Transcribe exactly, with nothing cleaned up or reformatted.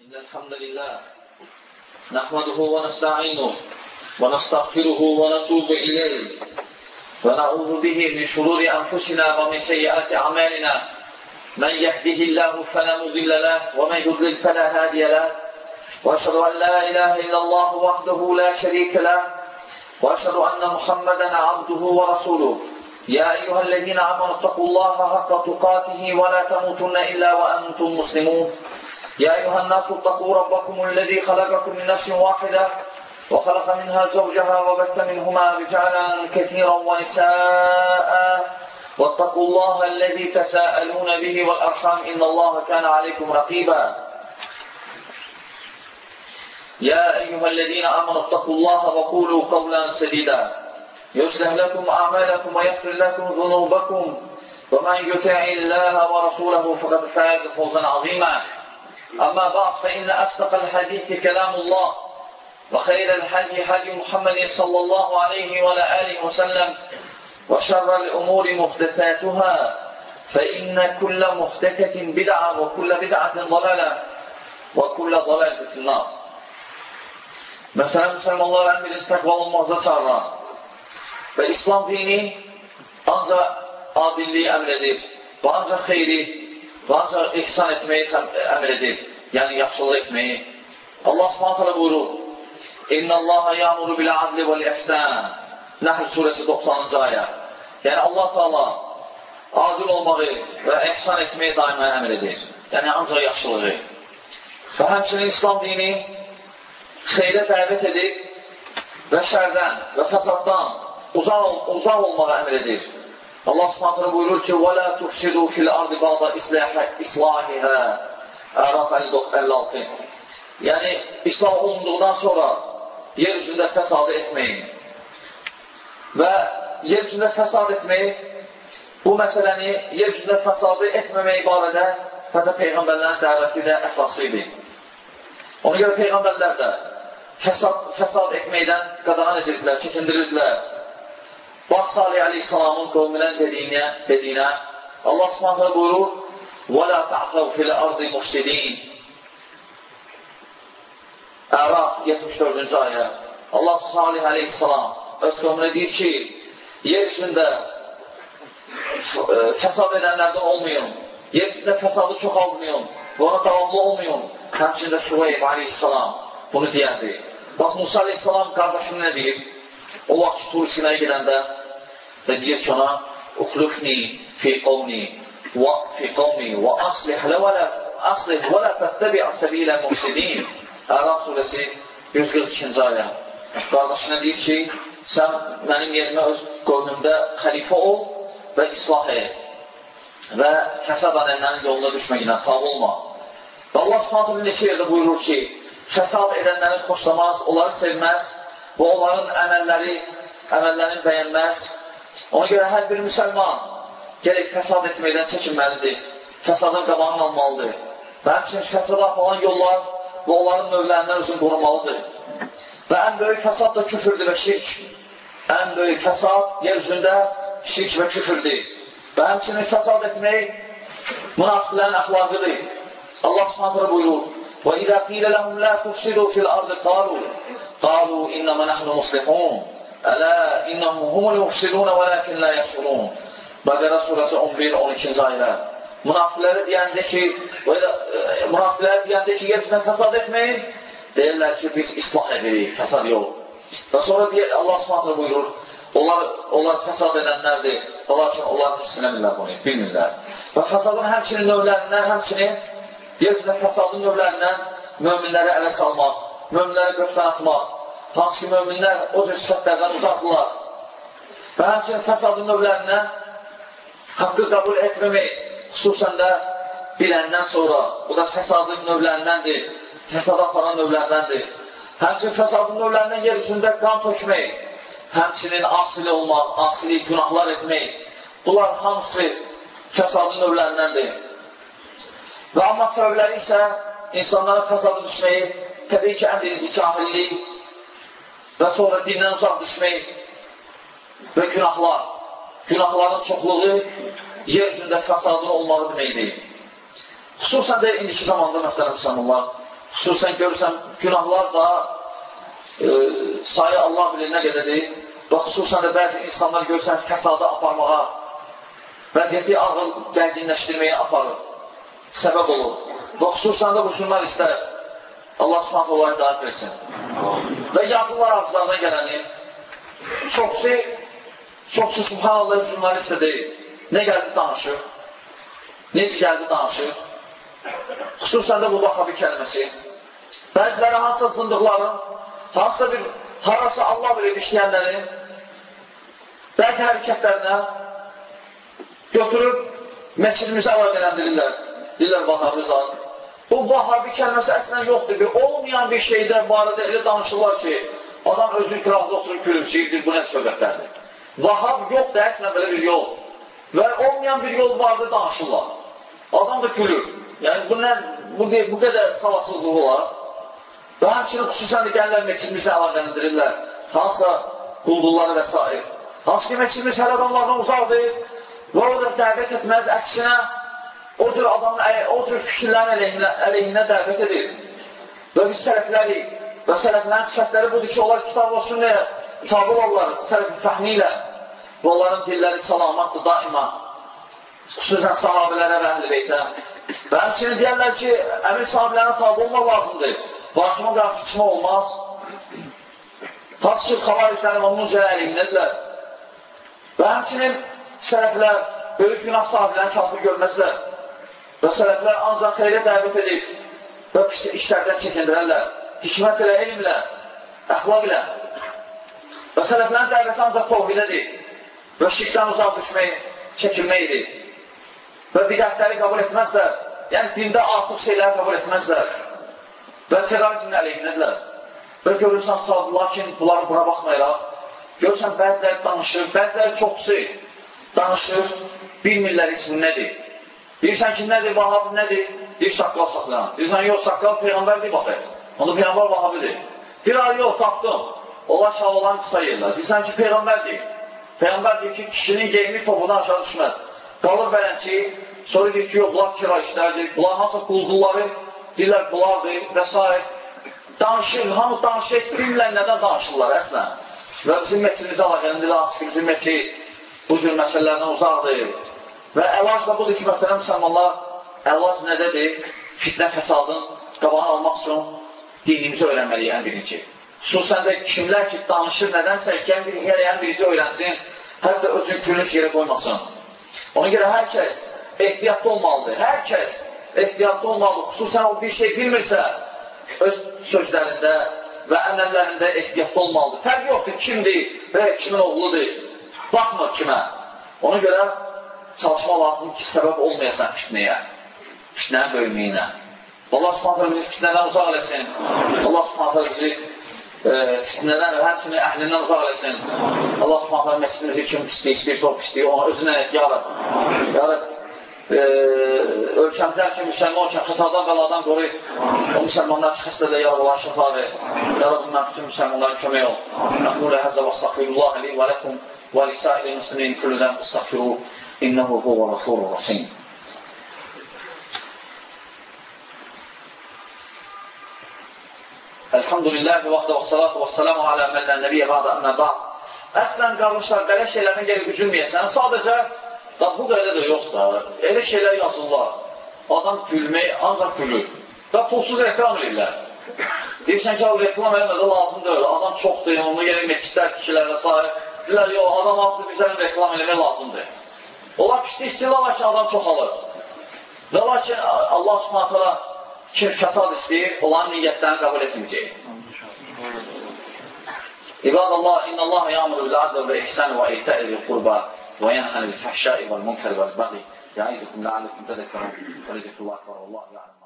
إن الحمد لله نحمده ونستعينه ونستغفره ونتوب إليه ونعوذ به من شرور أنفسنا ومن سيئات أعمالنا من يهده الله فلا مضل له ومن يضلل فلا هادي له وأشهد أن لا إله إلا الله وحده لا شريك له وأشهد أن محمدا عبده ورسوله يا أيها الذين آمنوا اتقوا الله حق تقاته ولا تموتن إلا وأنتم مسلمون يا أيها الناس اتقوا ربكم الذي خلقكم من نفس واحدة وخلق منها زوجها وبث منهما رجالا كثيرا ونساء واتقوا الله الذي تساءلون به والأرحام إن الله كان عليكم رقيبا يا أيها الذين آمنوا اتقوا الله وقولوا قولا سديدا يصلح لكم أعمالكم ويغفر لكم ذنوبكم ومن يطع الله ورسوله فقد فاز فوزا عظيما أما بعد فإن أصدق الحديث كلام الله وخير الهدي هدي محمد صلى الله عليه وعلى آله وسلم وشر الأمور محدثاتها فإن كل محدثة بدعة وكل بدعة ضلالة وكل ضلالة في النار. Məsələn, müsəlmanlar əmr təqvalı olmazda çağıran və İslam dini ancaq adilliyi əmr edir və ancaq xeyri və ancaq ihsan etməyi əmr edir, yəni yaxşılıq etməyi. Allah subhanət hələ buyurur, İnna Allaha ya'muru bil adli vel ihsan. Nəhl surəsi doxsanıncı ayə. Yəni Allah Teala adil olmağı və ihsan etməyi daima əmr edir. Yəni ancaq yaxşılığı. Və həmçinin İslam dini xeyrə dəvət edir və şərdən və fəsaddan uzaq, uzaq olmağa əmr edir. Allah subhanətlə buyurur ki, وَلَا تُفْسِدُوا فِي الْأَرْضِ بَعْضَ إِصْلَاحِهَا Əraf əlli altı. Yəni, İslam olunduqdan sonra yer üzündə fəsadı etməyin. Və yer üzündə fəsad etməyi, bu məsələni yer üzündə fəsadı etməmək barədə hətta Peyğəmbərlərin dəvəti də əsasıydı. Ona görə Peyğəmbərlər də fəsad, fəsad etməkdən qadağan edirdilər, çəkindirirdilər. Bax Salih Aleyhisselamın qovminin dediyinə, dediyinə Allah subhanətlə buyurur وَلَا تَعْفَوْ فِي الْأَرْضِ مُفْسِدِينَ Əraf yetmiş dördüncü ayə. Allah Salih Aleyhisselam öz qovmuna deyir ki, yer üzündə fəsad edənlərdən olmayın, yer üzündə fəsadı çoxaltmayın və ona davamlı olmayın. Həmçində Şüveyb Aleyhisselam bunu deyərdi. Bax, Musa Aleyhisselam qardaşını nə deyir? O vaxt Tur Sinaya gedəndə və deyir ki ona Uxlufni fi qovni və fi qovmi və aslih və lə təttəbi'a səbilə müfsidin. Əraf surəsi yüz qırx ikinci ayə. Qardaşına deyir ki, sən mənim yerimə öz qovmümdə xəlifə ol və islah et və fəsad edənlərin yoluna düşməklə tav olma. Və Allah subhanətlə neçə yerdə buyurur ki, fəsad edənləri xoşlamaz, onları sevməz və onların əməlləri, əməllərini bəyənməz. Ona görə hər bir müsəlman gerək fəsad etməkdən çəkinməlidir, fəsadın qabağını almalıdır və həmçinin fəsada aparan yollar və onların növlərindən özünü qorumalıdır. Və ən böyük fəsad da küfürdür və şirk. Ən böyük fəsad yer üzündə şirk və küfürdür. Və həmçinin fəsad etmək münafiqlərin əxlaqıdır. Allah subhanətlə buyurur وَإِذَا قِيلَ لَهُمْ لَا تُفْسِدُوا فِي الْأَرْضِ قَالُوا قَالُوا إِنَّمَا نَحْنُ مُصْلِحُونَ أَلَا إِنَّهُمْ هُمُ الْمُفْسِدُونَ وَلَكِنْ لَا يَشْعُرُونَ Bəqərə surəsi on bir on ikinci ayələr. Münafiqlərə deyəndə ki, münafiqlərə deyəndə ki, yer üzrə fəsad etməyin, deyirlər ki, biz islah edirik, fəsad yox. Və sonra deyir, Allah subhanətlə buyurur, onlar, onlar fəsad edənlərdir, onlar ki, onlar hissinəmirlər bunu, bilmirlər. Və fəsadın həmçinin növlərindən, həmçinin yer üzrə fəsadın növlərindən möminləri ələ salmaq, möminləri göqdən atmaq, hansı ki, möminlər o cür sifətlərdən uzaqdılar. Və həmçinin fəsadın növlərindən haqqı qəbul etməmək, xüsusən də biləndən sonra, bu da fəsadın növlərindəndir, fəsad aparan növlərindəndir. Həmçinin fəsadın növlərindən yer üzündə qan tökmək, həmçinin asili olmaq, asili günahlar etmək, bunlar hamısı fəsadın növlərindəndir. Və amma səbəbləri isə insanların fəsadı düşməyi, təbii ki, ən birinci cahillik və sonra dindən uzaq düşmək və günahlar. Günahların çoxluğu yer üzündə fəsadın olmağı deməkdir. Xüsusən də indiki zamanda, mühtərəm müsəlmanlar, xüsusən görürsən, günahlar da e, sayı Allah bilir nə qədədir. Və xüsusən də bəzi insanlar görürsən, fəsada aparmağa, vəziyyəti ağıl gərginləşdirməyə aparır, səbəb olur. Və xüsusən də bu jurnalistlər, Allah subhanət olayı hidayət versin. Və yazılar ağızlardan gələni, çoxsu, çoxsu subhanallah jurnalist də deyil. Nə gəldi danışır, necə gəldi danışır, xüsusən də bu vahabi kəlməsi. Bəziləri hansısa zındıqların, hansısa bir, harasa Allah bilir işləyənlərin, bəzi hərəkətlərinə götürüb məscidimizə əlaqələndirirlər. Deyirlər vahabi zat. Bu vahabi kəlməsi əslən yoxdur. Bir olmayan bir şeydə barədə elə danışırlar ki, adam özü qıraqda oturub gülümsəyirdir, bu nə söhbətlərdir. Vahab yoxdur, əslən belə bir yol. Və olmayan bir yol vardır, danışırlar. Adam da gülür. Yəni bu, nə, bu, bu qədər savadsızlığı olar. Və həmçinin xüsusən də gəlirlər məscidimizə əlaqələndirirlər. Hansısa quldurları və s. Hansı ki, məscidimiz hər adamlardan uzaqdır və o da dəvət etməz, əksinə o cür adamın, o cür fikirlərin əleyhinə, əleyhinə dəvət edir. Və biz sələfləri və sələflərin sifətləri budur ki, onlar kitab və sünnəyə tabi olarlar, sələfin fəhmi ilə və onların dilləri salamatdır daima, xüsusən sahabələrə və əhl-i beytə. Və həmçinin deyərlər ki, əmir sahabələrə tabi olmaq lazımdır. Başıma qarşı çıxma olmaz. Hansı ki, xavariclərin onun cələ əleyhinədirlər. Və həmçinin sələflər böyük günah sahiblərini kafir görməzlər. Və sələflər ancaq xeyrə dəvət edib və pis işlərdən çəkindirərlər. Hikmət ilə, elmlə, əxlaq ilə. Və sələflərin dəvəti ancaq tohvidədir. Və şirkdən uzaq düşmək, çəkilməkdir. Və bidətləri qəbul etməzlər. Yəni, dində artıq şeyləri qəbul etməzlər. Və terrorizmin əleyhinədirlər. Və görürsən, sahabi, lakin bunları buna baxmayaraq, görürsən, bəziləri danışır, bəziləri çoxsu danışır, bilmirlər ismi nədir. Deyirsən ki, nədir, vahabi nədir? Deyir, saqqal saxlayan. Deyirsən, yox, saqqal Peyğəmbərdir, baxır. Onda Peyğəmbər vahabidir. Bir ay yox, tapdım. Allah şahlıqlarını qısa yerlər. Deyirsən ki, Peyğəmbərdir. Peyğəmbər deyir ki, kişinin geyimi topudan aşağı düşməz. Qalır bələnçi, sonra deyir ki, yox, bunlar kira işlərdir. Bunlar hansısa quldurları, deyirlər, bunlardır və s. Danışır, hamı danışır, bilmirlər nədən danışırlar əslən. Və bizim məsəlimizi əlaqələndirlər, hansı ki, bizim məsəl bu cür məsələlərdən uzaqdır. Və əlac da budur ki, möhtərəm müsəlmanlar, əlac nədədir? Fitnə fəsadın qabağını almaq üçün dinimizi öyrənməliyik ən birinci. Xüsusən də kimlər ki, danışır nədənsə, ən birinci öyrənsin, hətta özünü gülünç yerə qoymasın. Ona görə hər kəs ehtiyatlı olmalıdır, hər kəs ehtiyatlı olmalıdır. Xüsusən o bir şey bilmirsə, öz sözlərində və əməllərində ehtiyatlı olmalıdır. Fərq yoxdur, kimdir və kimin oğludur, baxmır kimə. Ona görə çalışma lazım ki, səbəb olmayasan fitnəyə, fitnənin böyüməyinə. Allah subhanətlə bizi fitnədən uzaq eləsin. Allah subhanətlə bizi e, fitnədən və həmçinin əhlindən uzaq eləsin. Allah subhanətlə məscidimizi kim pisliyi, istəyirsə o pisliyi, ona özünə et, yarab. Yarab, e, ölkəmizlər ki, müsəlman olkən xətadan, bəladan qoruyub. O müsəlmanlar ki, xəstədə yarab olan şəfa ver. Yarab, mən bütün müsəlmanların kömək ol. Nəqmulə həzə və astaqfirullah əli və ləkum və lisəili müslimin küllüdən astaqfiru. İnnehu huve gafurur rahim. Elhamdülillahi vəxdə və salatu və salamu alə məllə nəbiyyə vədə əmmə ba'd. Əslən qardaşlar, belə şeylərdən gəlib üzülməyəsən, sadəcə da bu qədər də yoxdur. Elə şeylər yazırlar. Adam gülmək ancaq gülür. Və pulsuz reklam edirlər. Deyirsən ki, reklam eləmədə lazımdır. Adam çoxdur, onu yeri meçidlər, kişilərlə sahib. Deyirlər, yox, adam azdır, bizərin reklam eləmək lazımdır. Onlar pislik istəyirlər, lakin adam çoxalır. Və lakin Allah subhanətələ kim fəsad istəyir, onların niyyətlərini qəbul etməyəcək. İbadallah, innəllah ya'muru bil-'adli vel-ihsani və ita'i zil-qurba və yenhə anil fəhşai vel-munkari vel-baghi ya'idukum la'allakum tadhakkarun. Ve zikrullahi akbar, vallahu ya'lam.